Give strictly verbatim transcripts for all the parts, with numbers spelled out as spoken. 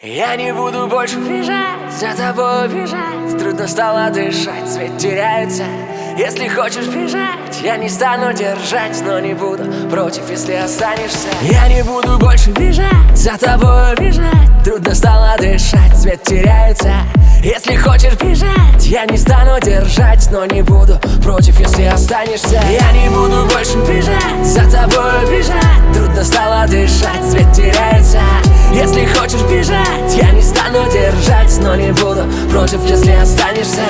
Я не буду больше бежать, за тобой бежать. Трудно стало дышать, свет теряется. Если хочешь бежать, я не стану держать, но не буду против, если останешься. Я не буду больше бежать, за тобой бежать. Трудно стало дышать, свет теряется. Если хочешь бежать, я не стану держать, но не буду против, если останешься. Я не буду больше бежать, за тобой бежать. Трудно стало дышать, свет теряется. Если хочешь бежать, я не стану держать, но не буду против, если останешься.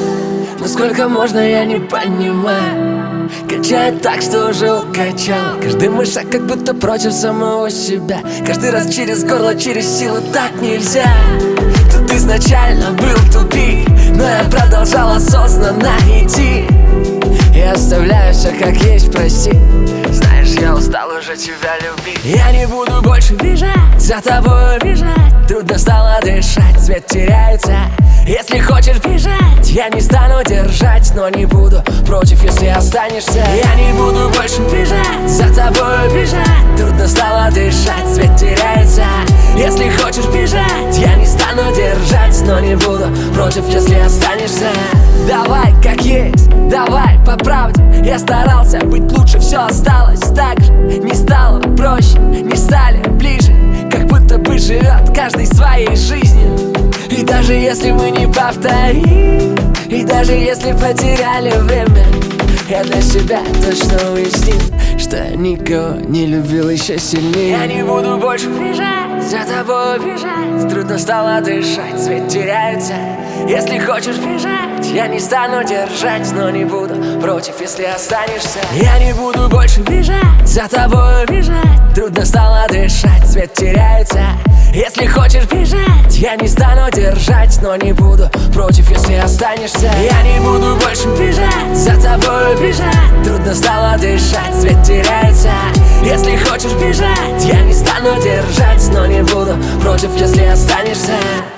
Но сколько можно, я не понимаю. Качает так, что уже укачал. Каждый мой шаг как будто против самого себя. Каждый раз через горло, через силу, так нельзя. Тут изначально был тупик, но я продолжал осознанно идти. Я оставляю все как есть, прости. Знаешь, я устал уже тебя любить. Я не буду больше бежать, за тобой бежать. Трудно стало дышать, свет теряется. Если хочешь бежать, я не стану держать, но не буду против, если останешься. Я не буду больше бежать, за тобой бежать. Трудно стало дышать, свет теряется. Если хочешь бежать, я не стану держать, но не буду против, если останешься. Давай как есть, давай по правде. Я старался быть лучше, все осталось так же. Не стало проще, не стали ближе. Как будто бы живет каждый своей жизнью. И даже если мы не повторим, и даже если потеряли время, я для себя точно уяснил, что я никого не любил еще сильнее. Я не буду больше бежать, за тобой бежать. Трудно стало дышать, свет теряется. Если хочешь бежать, я не стану держать, но не буду против, если останешься. Я не буду больше бежать, за тобой бежать. Трудно стало дышать, свет теряется. Если хочешь бежать, я не стану держать, но не буду против, если останешься. Я не буду больше бежать, за тобой бежать. Трудно стало дышать, свет теряется. Если хочешь бежать, я не стану держать, но не буду против, если останешься.